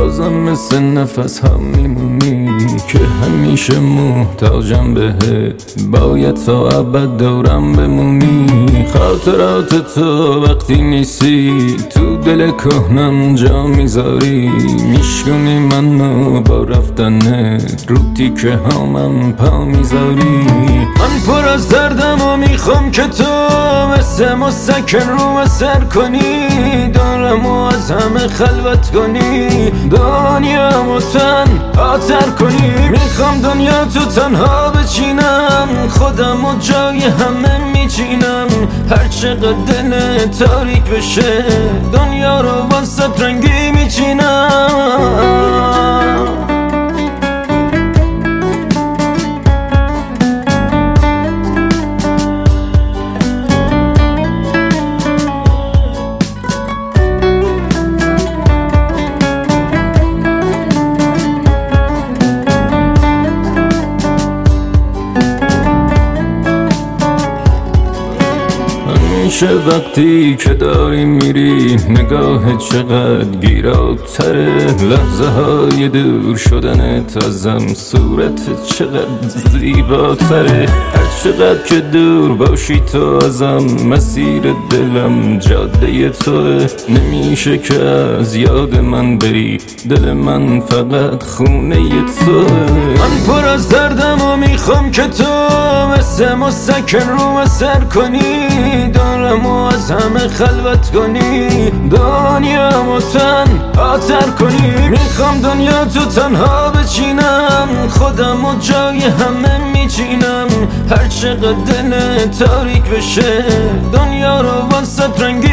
بازم مثل نفس هم میمونی که همیشه محتاجم بهت، باید تا ابد دورم بمونی. خاطرات تو وقتی نیستی تو دل کهنم جا میذاری، میشکنی منو با رفتنت رو تیکه هامم پا میذاری. من پر از دردم و میخوام که تو مثل مسکن رو سر کنی، دارم و از همه خلوت کنی، دنیامو تنهاتر کنی. میخوام دنیا تو تنها بچینم، خودم و جای همه میچینم. هر چقدر دل تاریک بشه دنیا رو واسه رنگی میچینم. میشه وقتی که داری میری نگاه چقدر گیراتره، لحظه های دور شدنت ازم صورت چقدر زیباتره. هر چقدر که دور باشی تو ازم مسیر دلم جاده توه. نمیشه که از یاد من بری، دل من فقط خونه توه. من پر از دردم و میخوام که تو مثل مسکن رو سر کنی، دارم و از همه خلوت کنی، دنیامو تنهاتر کنی. میخوام دنیا تو تنها بچینم، خودم و جای همه میچینم. هر چقدر دل تاریک بشه دنیا رو واسه رنگ